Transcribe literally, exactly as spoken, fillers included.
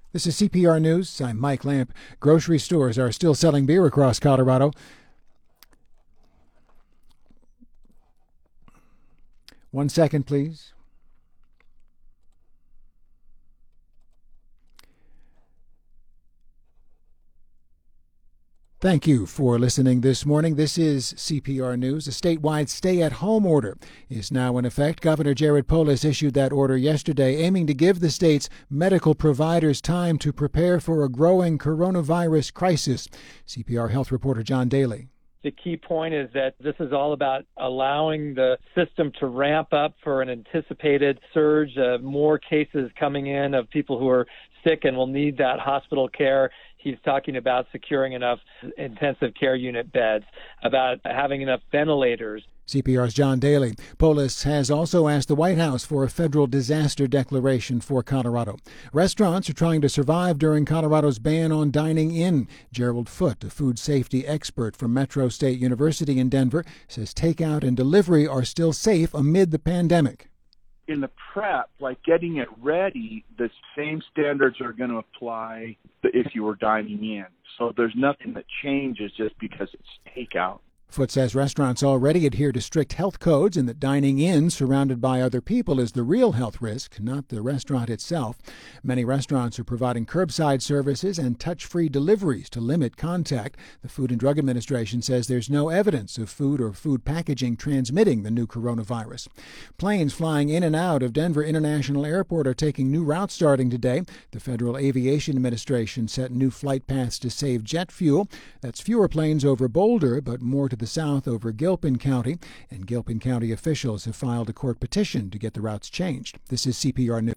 This is C P R News. I'm Mike Lamp. Grocery stores are still selling beer across Colorado. One second, please. Thank you for listening this morning. This is C P R News. A statewide stay-at-home order is now in effect. Governor Jared Polis issued that order yesterday, aiming to give the state's medical providers time to prepare for a growing coronavirus crisis. C P R health reporter John Daly. The key point is that this is all about allowing the system to ramp up for an anticipated surge of more cases coming in of people who are sick and will need that hospital care. He's talking about securing enough intensive care unit beds, about having enough ventilators. C P R's John Daly. Polis has also asked the White House for a federal disaster declaration for Colorado. Restaurants are trying to survive during Colorado's ban on dining in. Gerald Foote, a food safety expert from Metro State University in Denver, says takeout and delivery are still safe amid the pandemic. In the prep, like getting it ready, the same standards are going to apply if you were dining in. So there's nothing that changes just because it's takeout. Foote says restaurants already adhere to strict health codes and that dining in surrounded by other people is the real health risk, not the restaurant itself. Many restaurants are providing curbside services and touch-free deliveries to limit contact. The Food and Drug Administration says there's no evidence of food or food packaging transmitting the new coronavirus. Planes flying in and out of Denver International Airport are taking new routes starting today. The Federal Aviation Administration set new flight paths to save jet fuel. That's fewer planes over Boulder, but more to the south over Gilpin County, and Gilpin County officials have filed a court petition to get the routes changed. This is C P R News.